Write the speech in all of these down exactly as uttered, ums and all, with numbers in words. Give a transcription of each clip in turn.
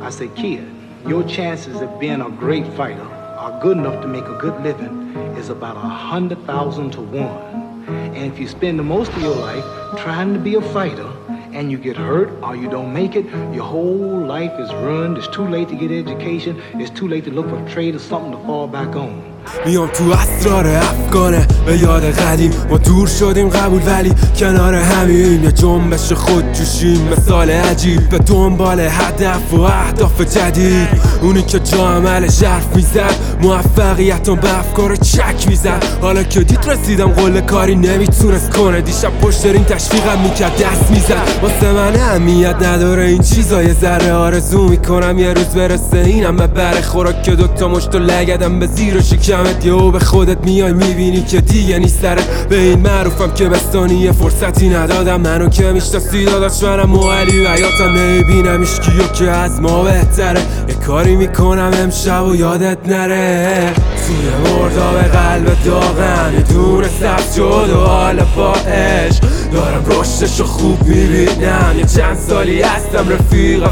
I said, kid, your chances of being a great fighter are good enough to make a good living is about a hundred thousand to one. And if you spend the most of your life trying to be a fighter and you get hurt or you don't make it, your whole life is ruined. It's too late to get education. It's too late to look for a trade or something to fall back on. میام تو اسرار افغانه به یاد قدیم ما دور شدیم قبول ولی کنار همین یه جنبش خود جوشیم مثال عجیب به دنبال هدف و اهداف جدید اونی که جا عملش حرف میزد موفقیتم به افکار چک میزد حالا که دید رسیدم قول کاری نمیتونست کنه دیشب پشت این تشویقم میکرد دست میزد واسه من اهمیت نداره این چیزا یه ذره آرزو میکنم یه روز برسه اینم به بره خوراک که دوتا مشت و لگدم به زیر و شکمت یهو به خودت میای میبینی که دیگه نیست سره به این معروفم که بستانی یه فرصتی ندادم منو که میشناسی داداش منم و علی و حیاتم نمیبینم ایشکیو که از ما بهتره یه کاری میکنم امشب و یادت نره توی مرداب قلب داغم یه دونه سبز شد و حالا با عشق دارم رشدشو خوب میبینم یه چند سالی هستم رفیق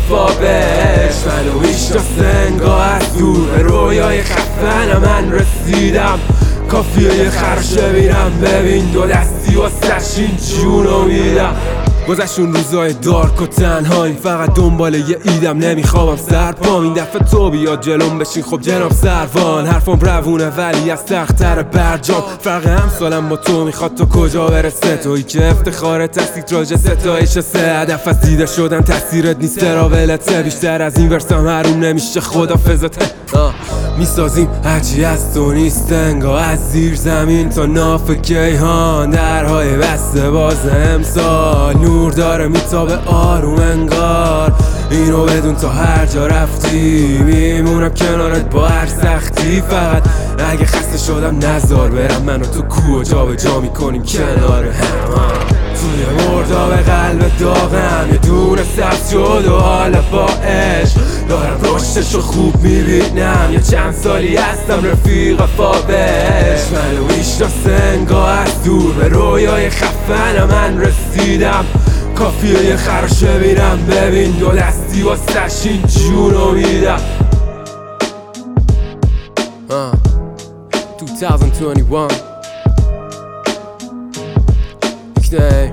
فابش منو میشناسه انگاه از دور به رویای خفن من رسیدم کافیه یه خرشه بیرم ببین دو دستی و سرشین جونو میدم گذشون روزای دارک و تنهاییم فقط دنبال یه ایدم نمیخوابم سر پام این دفعه تو بیاد جلوم بشین خب جناب سروان حرفم روونه ولی از تختر برجام فرق همسالم با تو میخواد تو کجا برسه تویی که افتخارت هستی راجع ستایش سه هدف از دیده شدن تاثیرت نیست تراولته بیشتر از این ورسم حروم نمیشه خدافظته میسازیم هرچی از تو نیست انگاه از زیر زمین تا ناف کیهان درهای بسته باز امسال نور داره میتابه آروم انگار اینو بدون تا هر جا رفتی میمونم کنارت با هر سختی فقط اگه خسته شدم نزار برم منو تو کوه جا به جا میکنیم کنار هم توی مرداب قلب داغم یه دونه سبز شد و حالا با عشق دارم رشدشو خوب میبینم یه چند سالی هستم رفیق فابش منو میشناسه انگاه از دور به رویای خفن من رسیدم کافیه یه خرشه بیرم ببین دو دستی و سشین جونو میدم twenty twenty-one Okay